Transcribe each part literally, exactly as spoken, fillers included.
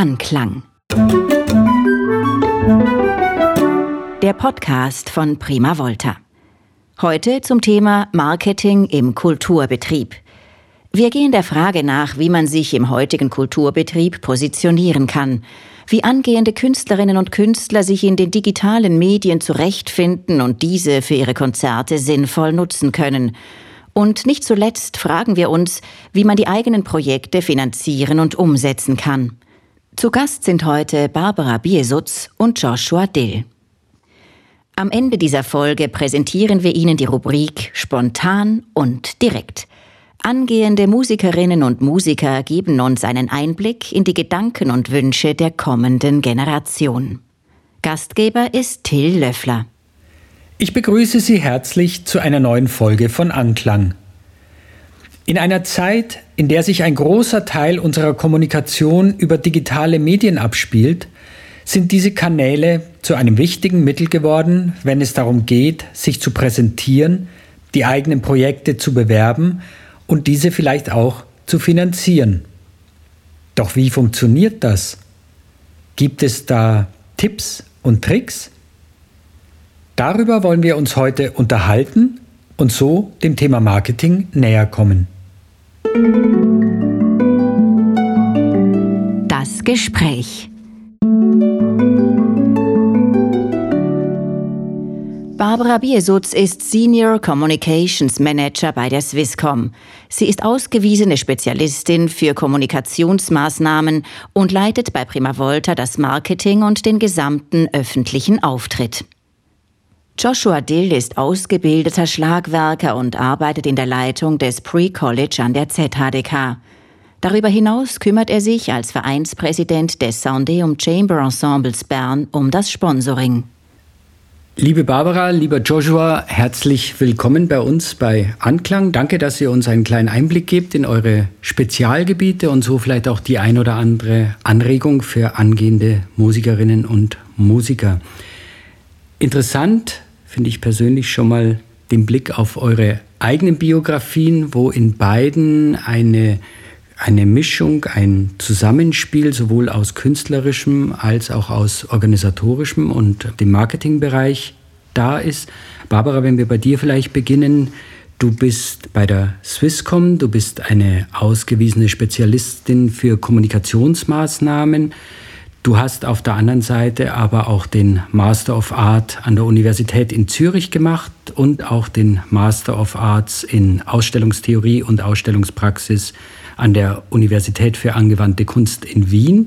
Anklang. Der Podcast von Prima Volta. Heute zum Thema Marketing im Kulturbetrieb. Wir gehen der Frage nach, wie man sich im heutigen Kulturbetrieb positionieren kann, wie angehende Künstlerinnen und Künstler sich in den digitalen Medien zurechtfinden und diese für ihre Konzerte sinnvoll nutzen können. Und nicht zuletzt fragen wir uns, wie man die eigenen Projekte finanzieren und umsetzen kann. Zu Gast sind heute Barbara Biesutz und Joshua Dill. Am Ende dieser Folge präsentieren wir Ihnen die Rubrik Spontan und direkt. Angehende Musikerinnen und Musiker geben uns einen Einblick in die Gedanken und Wünsche der kommenden Generation. Gastgeber ist Till Löffler. Ich begrüße Sie herzlich zu einer neuen Folge von Anklang. In einer Zeit, in der sich ein großer Teil unserer Kommunikation über digitale Medien abspielt, sind diese Kanäle zu einem wichtigen Mittel geworden, wenn es darum geht, sich zu präsentieren, die eigenen Projekte zu bewerben und diese vielleicht auch zu finanzieren. Doch wie funktioniert das? Gibt es da Tipps und Tricks? Darüber wollen wir uns heute unterhalten und so dem Thema Marketing näher kommen. Das Gespräch. Barbara Biesutz ist Senior Communications Manager bei der Swisscom. Sie ist ausgewiesene Spezialistin für Kommunikationsmaßnahmen und leitet bei Prima Volta das Marketing und den gesamten öffentlichen Auftritt. Joshua Dill ist ausgebildeter Schlagwerker und arbeitet in der Leitung des Pre-College an der Z H D K. Darüber hinaus kümmert er sich als Vereinspräsident des Soundeum Chamber Ensembles Bern um das Sponsoring. Liebe Barbara, lieber Joshua, herzlich willkommen bei uns bei Anklang. Danke, dass ihr uns einen kleinen Einblick gebt in eure Spezialgebiete und so vielleicht auch die ein oder andere Anregung für angehende Musikerinnen und Musiker. Interessant finde ich persönlich schon mal den Blick auf eure eigenen Biografien, wo in beiden eine, eine Mischung, ein Zusammenspiel sowohl aus künstlerischem als auch aus organisatorischem und dem Marketingbereich da ist. Barbara, wenn wir bei dir vielleicht beginnen, du bist bei der Swisscom, du bist eine ausgewiesene Spezialistin für Kommunikationsmaßnahmen. Du hast auf der anderen Seite aber auch den Master of Art an der Universität in Zürich gemacht und auch den Master of Arts in Ausstellungstheorie und Ausstellungspraxis an der Universität für angewandte Kunst in Wien.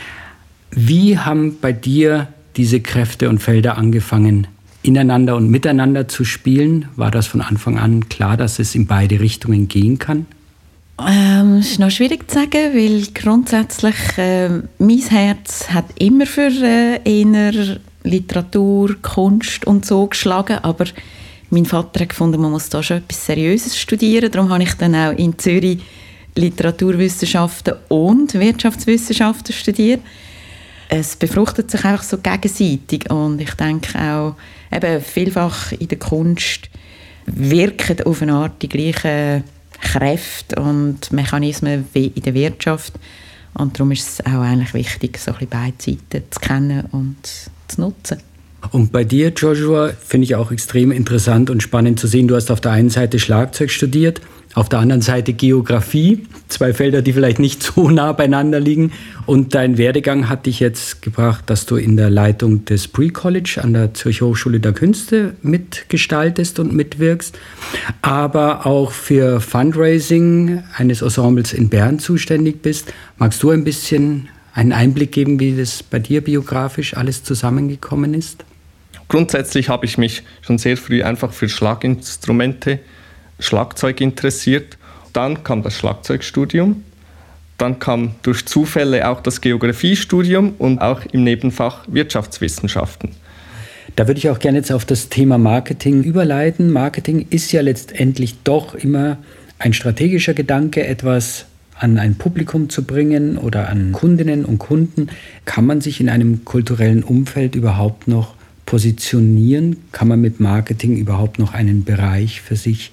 Wie haben bei dir diese Kräfte und Felder angefangen, ineinander und miteinander zu spielen? War das von Anfang an klar, dass es in beide Richtungen gehen kann? Ähm, es ist noch schwierig zu sagen, weil grundsätzlich äh, mein Herz hat immer für äh, eher Literatur, Kunst und so geschlagen, aber mein Vater hat gefunden, man muss da schon etwas Seriöses studieren, darum habe ich dann auch in Zürich Literaturwissenschaften und Wirtschaftswissenschaften studiert. Es befruchtet sich einfach so gegenseitig und ich denke auch, eben vielfach in der Kunst wirken auf eine Art die gleichen Kräfte und Mechanismen wie in der Wirtschaft. Und darum ist es auch eigentlich wichtig, so ein bisschen beide Seiten zu kennen und zu nutzen. Und bei dir, Joshua, finde ich auch extrem interessant und spannend zu sehen. Du hast auf der einen Seite Schlagzeug studiert, auf der anderen Seite Geografie. Zwei Felder, die vielleicht nicht so nah beieinander liegen. Und dein Werdegang hat dich jetzt gebracht, dass du in der Leitung des Pre-College an der Zürcher Hochschule der Künste mitgestaltest und mitwirkst, aber auch für Fundraising eines Ensembles in Bern zuständig bist. Magst du ein bisschen einen Einblick geben, wie das bei dir biografisch alles zusammengekommen ist? Grundsätzlich habe ich mich schon sehr früh einfach für Schlaginstrumente, Schlagzeug interessiert. Dann kam das Schlagzeugstudium. Dann kam durch Zufälle auch das Geografiestudium und auch im Nebenfach Wirtschaftswissenschaften. Da würde ich auch gerne jetzt auf das Thema Marketing überleiten. Marketing ist ja letztendlich doch immer ein strategischer Gedanke, etwas an ein Publikum zu bringen oder an Kundinnen und Kunden. Kann man sich in einem kulturellen Umfeld überhaupt noch positionieren? Kann man mit Marketing überhaupt noch einen Bereich für sich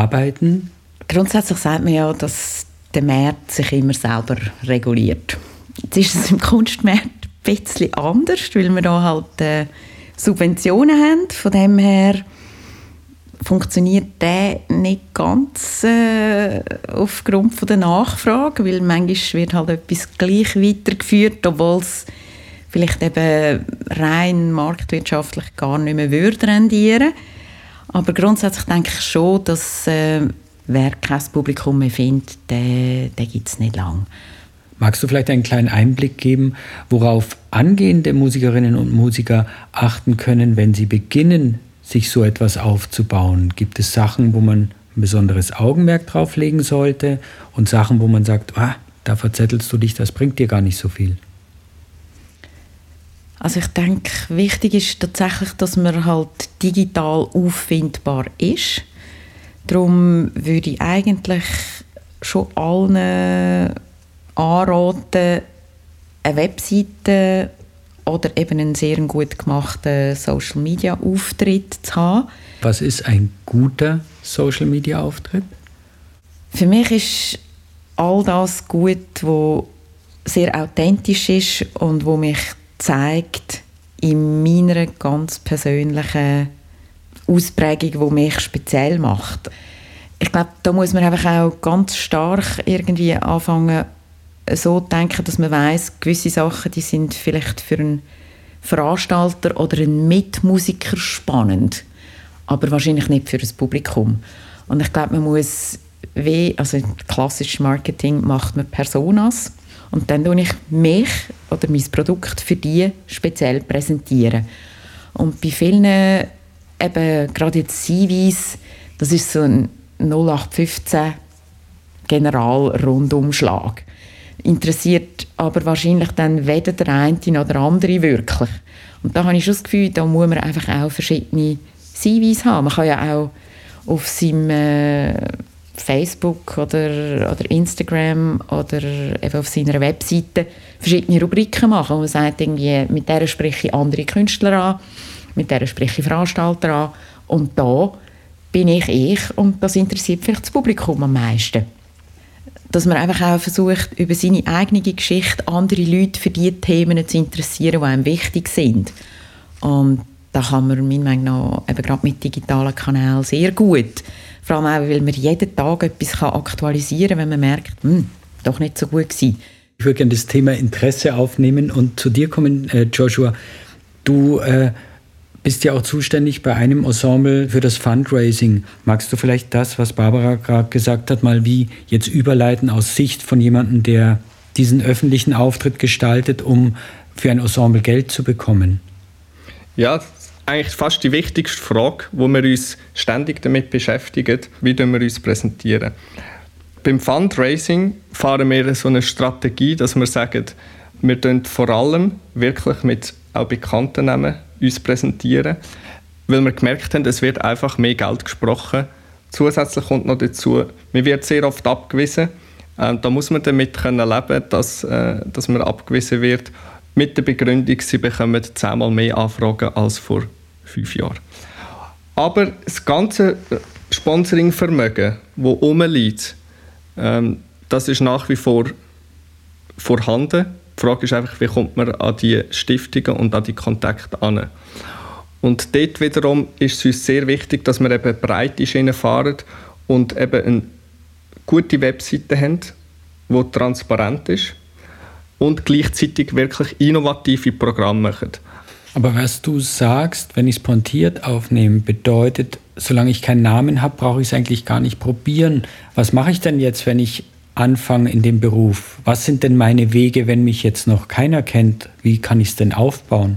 erarbeiten? Grundsätzlich sagt man ja, dass der Markt sich immer selber reguliert. Jetzt ist es im Kunstmarkt ein bisschen anders, weil wir da halt äh, Subventionen haben. Von dem her funktioniert der nicht ganz äh, aufgrund von der Nachfrage, weil manchmal wird halt etwas gleich weitergeführt, obwohl es vielleicht eben rein marktwirtschaftlich gar nicht mehr würde rendieren. Aber grundsätzlich denke ich schon, dass äh, wer kein Publikum mehr findet, den, den gibt es nicht lang. Magst du vielleicht einen kleinen Einblick geben, worauf angehende Musikerinnen und Musiker achten können, wenn sie beginnen, sich so etwas aufzubauen? Gibt es Sachen, wo man ein besonderes Augenmerk drauf legen sollte und Sachen, wo man sagt, ah, da verzettelst du dich, das bringt dir gar nicht so viel? Also ich denke, wichtig ist tatsächlich, dass man halt digital auffindbar ist. Darum würde ich eigentlich schon allen anraten, eine Webseite oder eben einen sehr gut gemachten Social-Media-Auftritt zu haben. Was ist ein guter Social-Media-Auftritt? Für mich ist all das gut, was sehr authentisch ist und wo mich zeigt in meiner ganz persönlichen Ausprägung, die mich speziell macht. Ich glaube, da muss man einfach auch ganz stark irgendwie anfangen, so zu denken, dass man weiss, gewisse Sachen, die sind vielleicht für einen Veranstalter oder einen Mitmusiker spannend, aber wahrscheinlich nicht für das Publikum. Und ich glaube, man muss, wie, also klassisches Marketing macht man Personas, und dann tue ich mich oder mein Produkt für die speziell präsentieren. Und bei vielen, eben gerade jetzt C Vs, das ist so ein null acht fünfzehn General-Rundumschlag. Interessiert aber wahrscheinlich dann weder der eine noch der andere wirklich. Und da habe ich schon das Gefühl, da muss man einfach auch verschiedene C Vs haben. Man kann ja auch auf seinem äh, Facebook oder, oder Instagram oder eben auf seiner Webseite verschiedene Rubriken machen. Und man sagt irgendwie, mit der spreche ich andere Künstler an, mit der spreche ich Veranstalter an. Und da bin ich ich und das interessiert vielleicht das Publikum am meisten. Dass man einfach auch versucht, über seine eigene Geschichte andere Leute für die Themen zu interessieren, die einem wichtig sind. Und da kann man meiner Meinung nach eben gerade mit digitalen Kanälen sehr gut. Vor allem auch, weil man jeden Tag etwas aktualisieren kann, wenn man merkt, hm, doch nicht so gut gewesen. Ich würde gerne das Thema Interesse aufnehmen und zu dir kommen, äh, Joshua. Du äh, bist ja auch zuständig bei einem Ensemble für das Fundraising. Magst du vielleicht das, was Barbara gerade gesagt hat, mal wie jetzt überleiten aus Sicht von jemandem, der diesen öffentlichen Auftritt gestaltet, um für ein Ensemble Geld zu bekommen? Ja, eigentlich fast die wichtigste Frage, wo wir uns ständig damit beschäftigen, wie wir uns präsentieren. Beim Fundraising fahren wir so eine Strategie, dass wir sagen, wir präsentieren vor allem wirklich mit auch bekannten Namen uns präsentieren, weil wir gemerkt haben, es wird einfach mehr Geld gesprochen. Zusätzlich kommt noch dazu, man wird sehr oft abgewiesen. Ähm, da muss man damit können leben, dass, äh, dass man abgewiesen wird. Mit der Begründung, sie bekommen zehnmal mehr Anfragen als vor fünf Jahren. Aber das ganze Sponsoringvermögen, das rumliegt, ähm, das ist nach wie vor vorhanden. Die Frage ist einfach, wie kommt man an die Stiftungen und an die Kontakte an. Und dort wiederum ist es uns sehr wichtig, dass wir eben breite Schienen fahren und eben eine gute Webseite haben, die transparent ist und gleichzeitig wirklich innovative Programme machen. Aber was du sagst, wenn ich es pointiert aufnehme, bedeutet, solange ich keinen Namen habe, brauche ich es eigentlich gar nicht probieren. Was mache ich denn jetzt, wenn ich anfange in dem Beruf? Was sind denn meine Wege, wenn mich jetzt noch keiner kennt? Wie kann ich es denn aufbauen?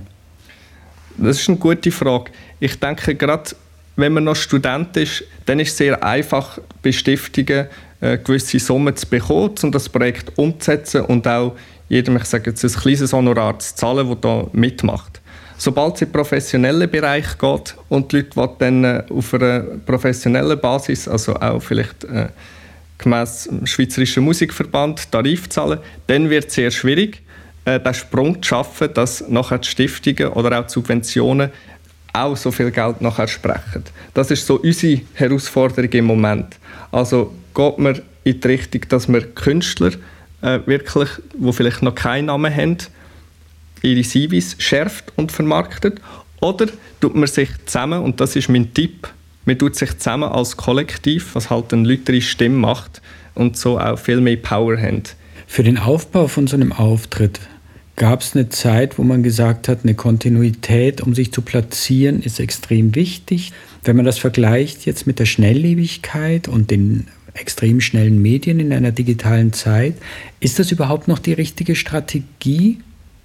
Das ist eine gute Frage. Ich denke, gerade wenn man noch Student ist, dann ist es sehr einfach, bei Stiftungen äh, gewisse Summen zu bekommen, um das Projekt umzusetzen und auch jedem, ich sage jetzt, ein kleines Honorar zu zahlen, der da mitmacht. Sobald es in den professionellen Bereich geht und die Leute die dann äh, auf einer professionellen Basis, also auch vielleicht äh, gemäss dem Schweizerischen Musikverband Tarif zahlen, dann wird es sehr schwierig, äh, den Sprung zu schaffen, dass nachher die Stiftungen oder auch die Subventionen auch so viel Geld nachher sprechen. Das ist so unsere Herausforderung im Moment. Also geht man in die Richtung, dass man Künstler äh, wirklich, die vielleicht noch keinen Namen haben, ihre C Vs schärft und vermarktet. Oder tut man sich zusammen, und das ist mein Tipp, man tut sich zusammen als Kollektiv, was halt eine lautere Stimme macht und so auch viel mehr Power haben. Für den Aufbau von so einem Auftritt gab es eine Zeit, wo man gesagt hat, eine Kontinuität, um sich zu platzieren, ist extrem wichtig. Wenn man das vergleicht jetzt mit der Schnelllebigkeit und den extrem schnellen Medien in einer digitalen Zeit, ist das überhaupt noch die richtige Strategie?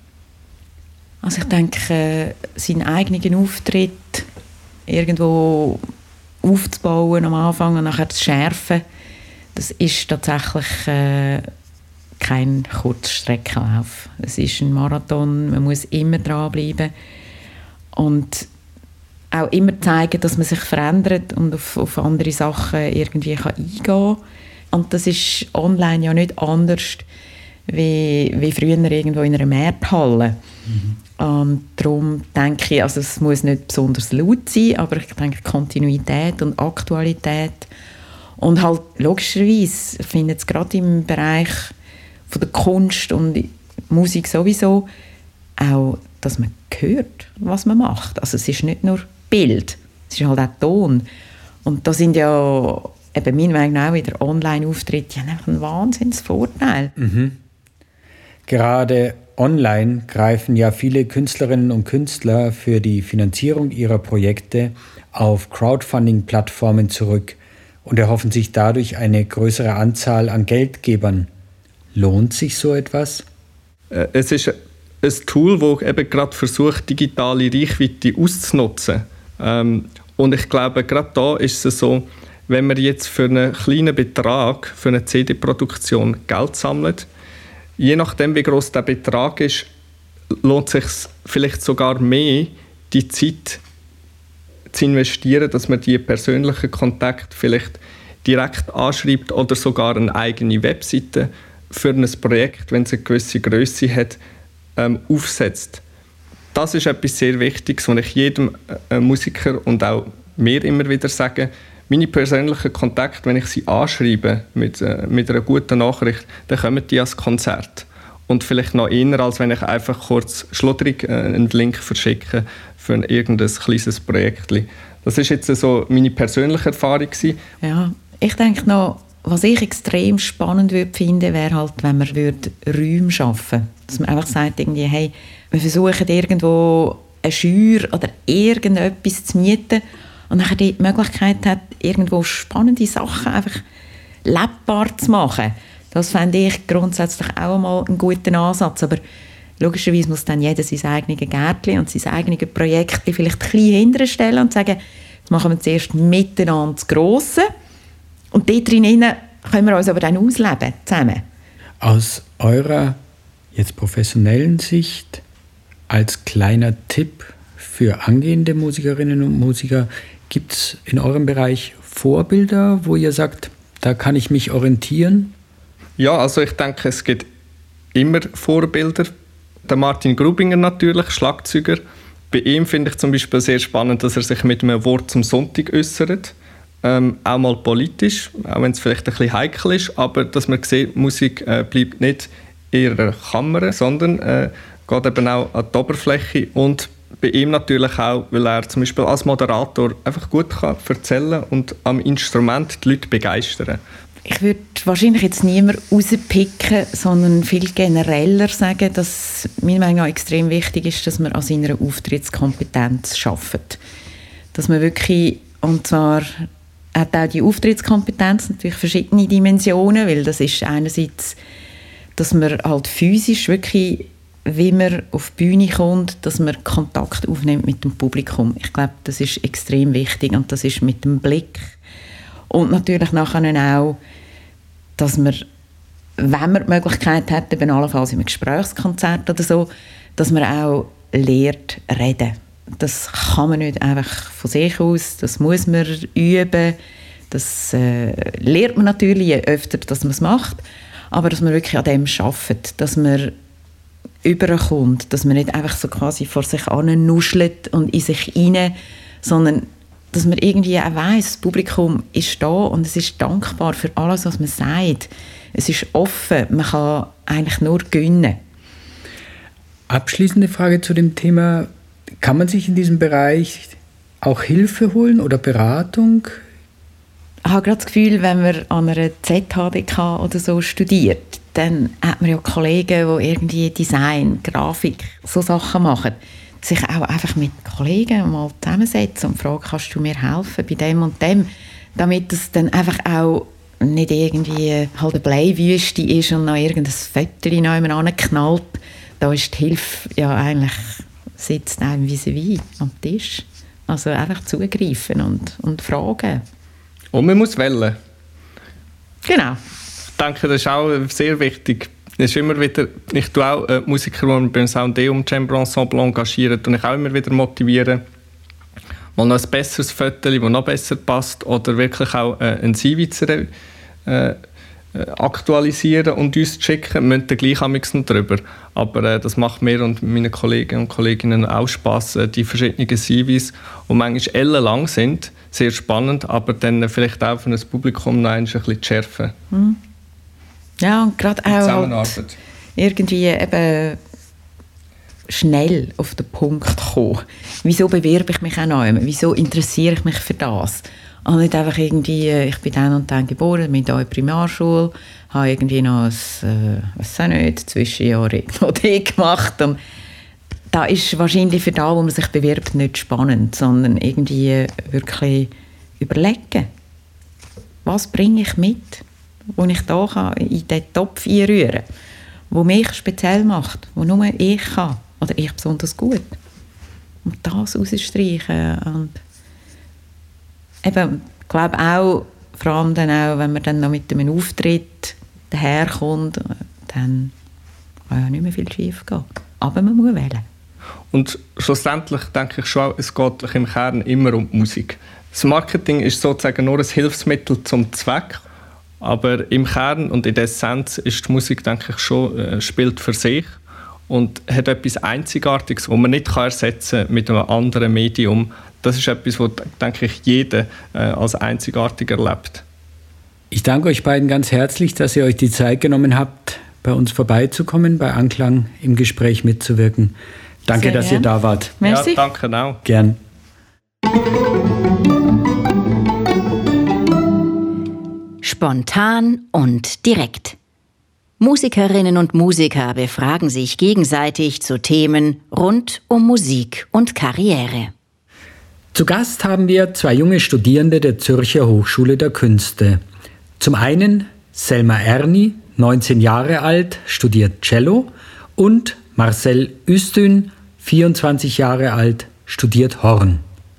Also ich denke, seinen eigenen Auftritt irgendwo aufzubauen am Anfang und nachher zu schärfen, das ist tatsächlich äh, kein Kurzstreckenlauf. Es ist ein Marathon, man muss immer dranbleiben und auch immer zeigen, dass man sich verändert und auf, auf andere Sachen irgendwie kann eingehen kann. Und das ist online ja nicht anders wie, wie früher irgendwo in einer Markthalle. Mhm. Und darum denke ich, also es muss nicht besonders laut sein, aber ich denke Kontinuität und Aktualität und halt logischerweise findet es gerade im Bereich von der Kunst und Musik sowieso auch, dass man hört, was man macht. Also es ist nicht nur Bild, es ist halt auch Ton. Und da sind ja eben meiner Meinung nach auch wieder Online-Auftritte ja ein Wahnsinnsvorteil. Mhm. Gerade online greifen ja viele Künstlerinnen und Künstler für die Finanzierung ihrer Projekte auf Crowdfunding-Plattformen zurück und erhoffen sich dadurch eine größere Anzahl an Geldgebern. Lohnt sich so etwas? Es ist ein Tool, das eben gerade versucht, digitale Reichweite auszunutzen. Und ich glaube, gerade da ist es so, wenn man jetzt für einen kleinen Betrag, für eine C D-Produktion Geld sammelt, je nachdem, wie gross der Betrag ist, lohnt es sich vielleicht sogar mehr, die Zeit zu investieren, dass man die persönlichen Kontakte vielleicht direkt anschreibt oder sogar eine eigene Webseite für ein Projekt, wenn es eine gewisse Grösse hat, ähm, aufsetzt. Das ist etwas sehr Wichtiges, was ich jedem äh, Musiker und auch mir immer wieder sage. Meine persönlichen Kontakte, wenn ich sie anschreibe mit, äh, mit einer guten Nachricht, dann kommen die ans Konzert. Und vielleicht noch eher, als wenn ich einfach kurz schludrig äh, einen Link verschicke für ein irgendein kleines Projekt. Das war jetzt so meine persönliche Erfahrung gewesen. Ja, ich denke noch, was ich extrem spannend würde finden, wäre halt, wenn man würde Räume schaffen würde. Dass man einfach sagt, irgendwie, hey, wir versuchen irgendwo eine Scheuer oder irgendetwas zu mieten und nachher die Möglichkeit hat, irgendwo spannende Sachen einfach lebbar zu machen. Das fände ich grundsätzlich auch mal einen guten Ansatz. Aber logischerweise muss dann jeder sein eigenes Gärtchen und sein eigenes Projekt vielleicht ein bisschen hinterher stellen und sagen, jetzt machen wir zuerst miteinander das Grosse und dort drinnen können wir uns aber dann ausleben, zusammen. Aus eurer jetzt professionellen Sicht, als kleiner Tipp für angehende Musikerinnen und Musiker, gibt es in eurem Bereich Vorbilder, wo ihr sagt, da kann ich mich orientieren? Ja, also ich denke, es gibt immer Vorbilder. Der Martin Grubinger natürlich, Schlagzeuger. Bei ihm finde ich zum Beispiel sehr spannend, dass er sich mit einem Wort zum Sonntag äußert. Ähm, auch mal politisch, auch wenn es vielleicht ein bisschen heikel ist, aber dass man sieht, Musik äh, bleibt nicht in ihrer Kammer, sondern äh, geht eben auch an die Oberfläche. Und bei ihm natürlich auch, weil er zum Beispiel als Moderator einfach gut kann erzählen und am Instrument die Leute begeistern. Ich würde wahrscheinlich jetzt niemand rauspicken, sondern viel genereller sagen, dass meiner Meinung nach extrem wichtig ist, dass man an seiner Auftrittskompetenz arbeitet. Dass man wirklich, und zwar hat auch die Auftrittskompetenz natürlich verschiedene Dimensionen, weil das ist einerseits, dass man halt physisch wirklich, wie man auf die Bühne kommt, dass man Kontakt aufnimmt mit dem Publikum. Ich glaube, das ist extrem wichtig und das ist mit dem Blick. Und natürlich nachher auch, dass man, wenn man die Möglichkeit hat, eben allenfalls in einem Gesprächskonzert oder so, dass man auch lernt reden. Das kann man nicht einfach von sich aus, das muss man üben. Das äh, lernt man natürlich, je öfter dass man es macht, aber dass man wirklich an dem arbeitet, dass man überkommt, dass man nicht einfach so quasi vor sich hin nuschelt und in sich rein, sondern dass man irgendwie auch weiss, das Publikum ist da und es ist dankbar für alles, was man sagt. Es ist offen, man kann eigentlich nur gewinnen. Abschließende Frage zu dem Thema. Kann man sich in diesem Bereich auch Hilfe holen oder Beratung? Ich habe gerade das Gefühl, wenn man an einer Z H D K oder so studiert, dann hat man ja Kollegen, die irgendwie Design, Grafik, so Sachen machen. Sich auch einfach mit Kollegen mal zusammensetzen und fragen, kannst du mir helfen bei dem und dem, damit es dann einfach auch nicht irgendwie halt eine Bleiwüste ist und noch irgendein Fötterchen noch jemand anknallt. Da ist die Hilfe ja eigentlich, sitzt einem vis-à-vis am Tisch. Also einfach zugreifen und, und fragen. Und man muss wählen. Genau. Ich denke, das ist auch sehr wichtig. Es ist immer wieder, ich tue auch äh, Musiker, die beim Soundeum Chamber Ensemble engagieren, und ich auch immer wieder motivieren, mal noch ein besseres Foto, das noch besser passt, oder wirklich auch äh, ein C V zu äh, aktualisieren und uns zu schicken. Wir müssen dann gleich noch drüber. Aber äh, das macht mir und meinen Kollegen und Kolleginnen auch Spass, äh, die verschiedenen C Vs, die manchmal ellenlang sind, sehr spannend, aber dann vielleicht auch für ein Publikum noch ein bisschen zu schärfen. Mhm. Ja, und gerade auch halt irgendwie eben schnell auf den Punkt kommen. Wieso bewerbe ich mich auch noch einmal? Wieso interessiere ich mich für das? Und nicht einfach irgendwie, ich bin dann und dann geboren, bin hier in der Primarschule, habe irgendwie noch ein, äh, was auch nicht, Zwischenjahr irgendwo gemacht. Und da ist wahrscheinlich für da, wo man sich bewirbt, nicht spannend, sondern irgendwie wirklich überlegen, was bringe ich mit, wo ich da kann, in diesen Topf einrühren kann, wo mich speziell macht, wo nur ich kann oder ich besonders gut. Und das rausstreichen. Und eben, ich glaube auch, vor allem dann auch, wenn man dann noch mit einem Auftritt daherkommt, dann kann ja nicht mehr viel schief gehen. Aber man muss wählen. Und schlussendlich denke ich schon, es geht im Kern immer um die Musik. Das Marketing ist sozusagen nur ein Hilfsmittel zum Zweck. Aber im Kern und in der Essenz ist die Musik, denke ich, schon, äh, spielt für sich und hat etwas Einzigartiges, das man nicht kann ersetzen kann mit einem anderen Medium. Das ist etwas, was, denke ich, jeder äh, als einzigartig erlebt. Ich danke euch beiden ganz herzlich, dass ihr euch die Zeit genommen habt, bei uns vorbeizukommen, bei Anklang im Gespräch mitzuwirken. Danke, Sehr dass gern. ihr da wart. Merci. Ja, danke auch. Gern. Spontan und direkt. Musikerinnen und Musiker befragen sich gegenseitig zu Themen rund um Musik und Karriere. Zu Gast haben wir zwei junge Studierende der Zürcher Hochschule der Künste. Zum einen Selma Erni, neunzehn Jahre alt, studiert Cello, und Marcel Üstün, vierundzwanzig Jahre alt, studiert Horn.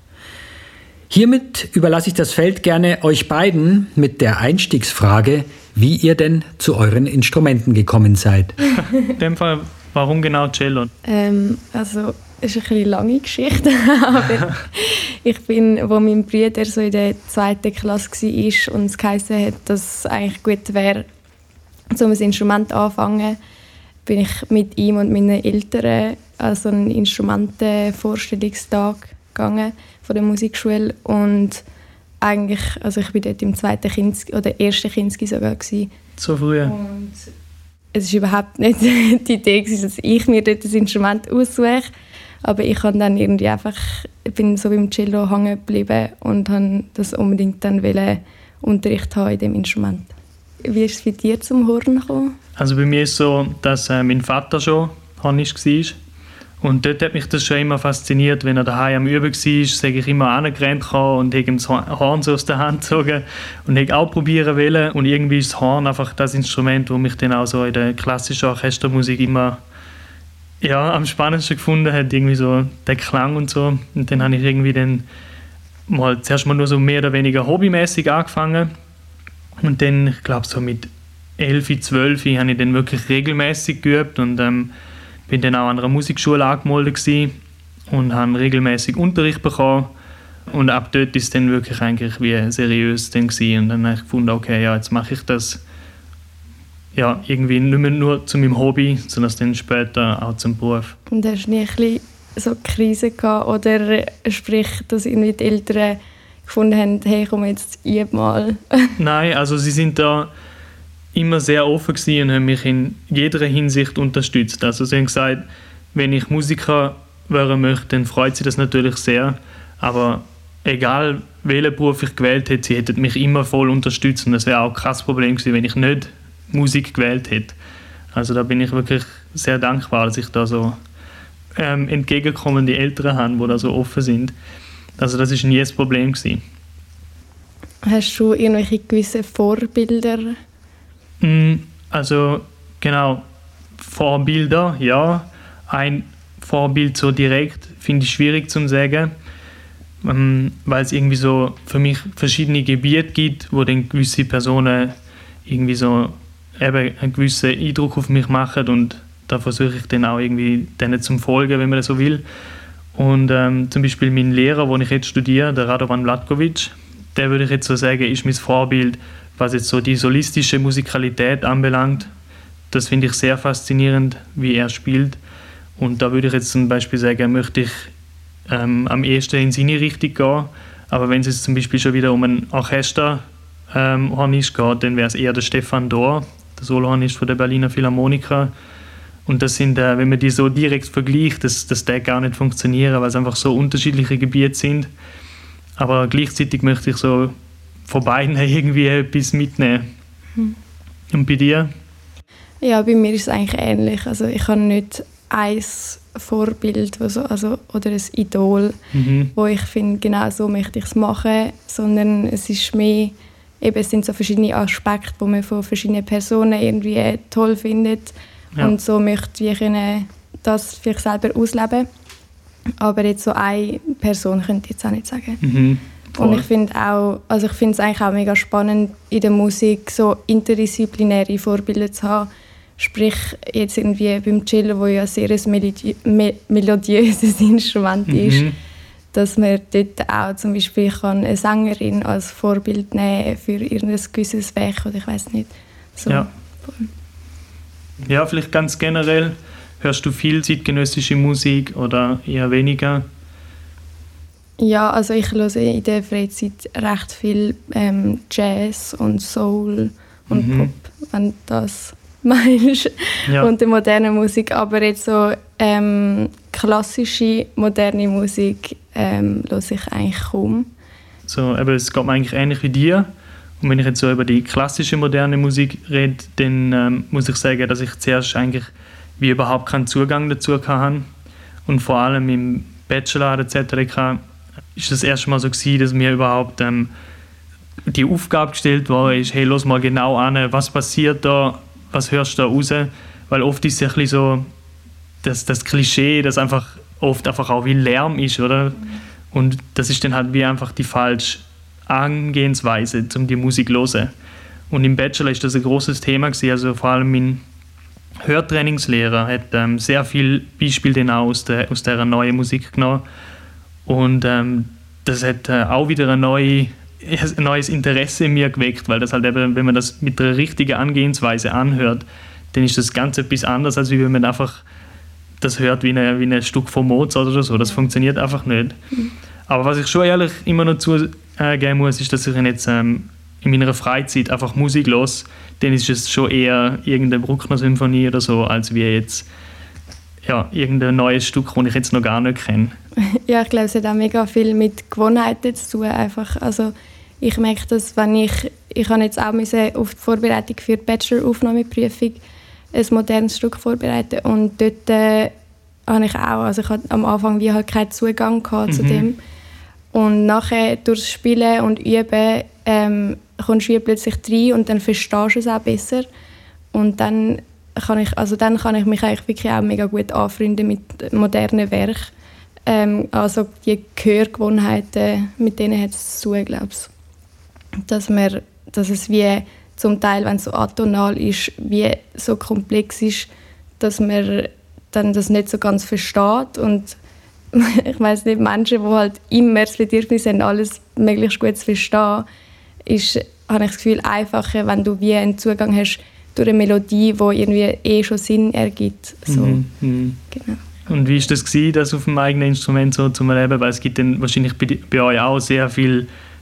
Hiermit überlasse ich das Feld gerne euch beiden mit der Einstiegsfrage, wie ihr denn zu euren Instrumenten gekommen seid. In dem Fall, warum genau Cello? Ähm, also, es ist eine bisschen lange Geschichte, aber ich bin, wo mein Bruder so in der zweiten Klasse war und es geheißen hat, dass es eigentlich gut wäre, um ein Instrument anzufangen, bin ich mit ihm und meinen Eltern an so einen Instrumentenvorstellungstag gegangen von der Musikschule und eigentlich, also ich bin dort im zweiten Kinski oder ersten Kinski sogar gewesen. So früh. Und es war überhaupt nicht die Idee gewesen, dass ich mir dort das Instrument aussuche, aber ich habe dann irgendwie einfach, bin so beim Cello hängen geblieben und habe das unbedingt dann wollen, Unterricht haben in dem Instrument. Wie ist es bei dir zum Horn gekommen? Also bei mir ist es so, dass äh, mein Vater schon Hornist war. Und dort hat mich das schon immer fasziniert, wenn er daheim am Üben war, sage ich immer angerannt und habe ihm das Horn so aus der Hand gezogen und habe auch probieren wollen. Und irgendwie ist das Horn einfach das Instrument, das mich dann auch so in der klassischen Orchestermusik immer ja, am spannendsten gefunden hat, irgendwie so der Klang und so. Und dann habe ich irgendwie dann mal zuerst mal nur so mehr oder weniger hobbymäßig angefangen. Und dann, ich glaube so mit elf, zwölf habe ich dann wirklich regelmäßig geübt und ähm, bin dann auch an einer Musikschule angemeldet gewesen und habe regelmäßig Unterricht bekommen. Und ab dort ist es dann wirklich eigentlich wie seriös dann gewesen. Und dann habe ich gefunden, okay, ja, jetzt mache ich das ja, irgendwie nicht mehr nur zu meinem Hobby, sondern dann später auch zum Beruf. Und hast du nie ein bisschen so eine Krise gehabt? Oder sprich, dass irgendwie die Eltern gefunden haben, hey, komm jetzt, üb mal? Nein, also sie sind da immer sehr offen gewesen und haben mich in jeder Hinsicht unterstützt. Also sie haben gesagt, wenn ich Musiker werden möchte, dann freut sie das natürlich sehr, aber egal welchen Beruf ich gewählt hätte, sie hätten mich immer voll unterstützt und das wäre auch kein Problem gewesen, wenn ich nicht Musik gewählt hätte. Also da bin ich wirklich sehr dankbar, dass ich da so ähm, entgegenkommende Eltern habe, die da so offen sind. Also das ist nie das Problem gewesen. Hast du irgendwelche gewisse Vorbilder? Also genau, Vorbilder, ja. Ein Vorbild so direkt finde ich schwierig zu sagen, ähm, weil es irgendwie so für mich verschiedene Gebiete gibt, wo dann gewisse Personen irgendwie so eben einen gewissen Eindruck auf mich machen und da versuche ich dann auch irgendwie denen zu folgen, wenn man das so will. Und ähm, zum Beispiel mein Lehrer, den ich jetzt studiere, der Radovan Vlatkovic, der würde ich jetzt so sagen, ist mein Vorbild, was jetzt so die solistische Musikalität anbelangt. Das finde ich sehr faszinierend, wie er spielt. Und da würde ich jetzt zum Beispiel sagen, möchte ich ähm, am ehesten in seine Richtung gehen. Aber wenn es jetzt zum Beispiel schon wieder um einen Orchesterhornist ähm, geht, dann wäre es eher der Stefan Dohr, der Solohornist von der Berliner Philharmoniker. Und das sind, äh, wenn man die so direkt vergleicht, das, das darf gar nicht funktionieren, weil es einfach so unterschiedliche Gebiete sind. Aber gleichzeitig möchte ich so von beiden irgendwie etwas mitnehmen. Hm. Und bei dir? Ja, bei mir ist es eigentlich ähnlich. Also ich habe nicht ein Vorbild also, also, oder ein Idol, mhm. wo ich finde, genau so möchte ich es machen, sondern es ist mehr, eben, es sind so verschiedene Aspekte, die man von verschiedenen Personen irgendwie toll findet. Ja. Und so möchte ich können das für sich selber ausleben. Aber jetzt so eine Person könnte ich jetzt auch nicht sagen. Mhm. Und ich finde auch, also ich finde es eigentlich auch mega spannend, in der Musik so interdisziplinäre Vorbilder zu haben. Sprich, jetzt irgendwie beim Cello, wo ja sehr ein melodi- me- melodiöses Instrument mhm. ist, dass man dort auch zum Beispiel kann eine Sängerin als Vorbild nehmen für irgendein gewisses Werk oder ich weiß nicht. So. Ja. ja, vielleicht ganz generell. Hörst du viel zeitgenössische Musik oder eher weniger? Ja, also ich höre in der Freizeit recht viel ähm, Jazz und Soul und mhm. Pop, wenn das meinst. Ja. Und die moderne Musik. Aber jetzt so ähm, klassische, moderne Musik ähm, höre ich eigentlich kaum. So, aber es geht mir eigentlich ähnlich wie dir. Und wenn ich jetzt so über die klassische, moderne Musik rede, dann ähm, muss ich sagen, dass ich zuerst eigentlich wie überhaupt keinen Zugang dazu hatte. Und vor allem im Bachelor an der Z R K ist das erste Mal so gewesen, dass mir überhaupt ähm, die Aufgabe gestellt wurde, ist, hey, los mal genau an, was passiert da, was hörst du da raus? Weil oft ist es ein bisschen so das, das Klischee, das einfach oft einfach auch wie Lärm ist, oder? Und das ist dann halt wie einfach die falsche Angehensweise, um die Musik zu hören. Und im Bachelor ist das ein großes Thema gewesen, also vor allem mein Hörtrainingslehrer hat ähm, sehr viel Beispiele aus, der, aus dieser neuen Musik genommen. Und ähm, das hat äh, auch wieder ein, neue, ein neues Interesse in mir geweckt, weil das halt eben, wenn man das mit der richtigen Angehensweise anhört, dann ist das Ganze etwas anders, als wenn man einfach das hört wie, eine, wie ein Stück von Mozart oder so. Das ja. funktioniert einfach nicht. Mhm. Aber was ich schon ehrlich immer noch zugeben muss, ist, dass ich jetzt ähm, in meiner Freizeit einfach Musik höre, dann ist es schon eher irgendeine Bruckner-Symphonie oder so, als wie jetzt ja, irgendein neues Stück, das ich jetzt noch gar nicht kenne. Ja, ich glaube, es hat auch mega viel mit Gewohnheiten zu tun. Einfach, also ich merke das, wenn ich, ich habe jetzt auch auf die Vorbereitung für die Bachelor-Aufnahmeprüfung ein modernes Stück vorbereitet und dort äh, habe ich auch, also ich hatte am Anfang wie halt keinen Zugang gehabt mhm. zu dem. Und nachher durchs Spielen und Üben ähm, kommst du plötzlich rein und dann verstehst du es auch besser. Und dann kann ich, also dann kann ich mich eigentlich wirklich auch mega gut anfreunden mit modernen Werken. Ähm, also die Gehörgewohnheiten, mit denen hat es zu tun, glaube ich. Dass, man, dass es wie zum Teil, wenn es so atonal ist, wie so komplex ist, dass man dann das nicht so ganz versteht. Und ich weiss nicht, Menschen, die halt immer das Bedürfnis haben, alles möglichst gut zu verstehen, ist, habe ich das Gefühl, einfacher, wenn du wie einen Zugang hast durch eine Melodie, die irgendwie eh schon Sinn ergibt. So. Mhm. Genau. Und wie war das gewesen, das auf dem eigenen Instrument so zu erleben? Weil es gibt dann wahrscheinlich bei, bei euch auch sehr viele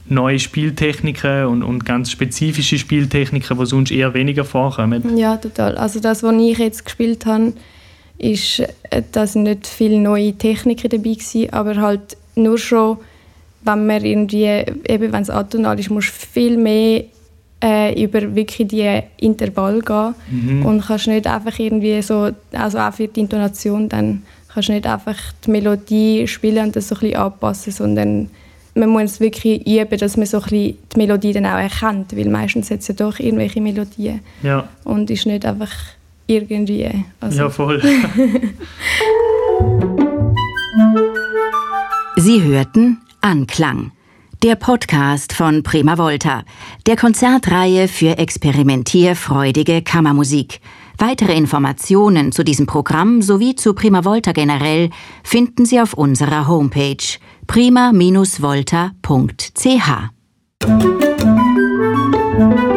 neue Spieltechniken und, und ganz spezifische Spieltechniken, die sonst eher weniger vorkommen. Ja, total. Also das, was ich jetzt gespielt habe, ist, dass nicht viele neue Techniken dabei waren, aber halt nur schon, wenn man irgendwie, eben wenn es atonal ist, musst du viel mehr äh, über wirklich die Intervall gehen mhm. und kannst nicht einfach irgendwie so, also auch für die Intonation, dann kannst du nicht einfach die Melodie spielen und das so ein bisschen anpassen, sondern man muss wirklich üben, dass man so ein bisschen die Melodie dann auch erkennt, weil meistens hat es ja doch irgendwelche Melodien ja. und ist nicht einfach irgendwie. Also. Ja, voll. Sie hörten Anklang, der Podcast von Prima Volta, der Konzertreihe für experimentierfreudige Kammermusik. Weitere Informationen zu diesem Programm sowie zu Prima Volta generell finden Sie auf unserer Homepage prima Bindestrich volta Punkt c h.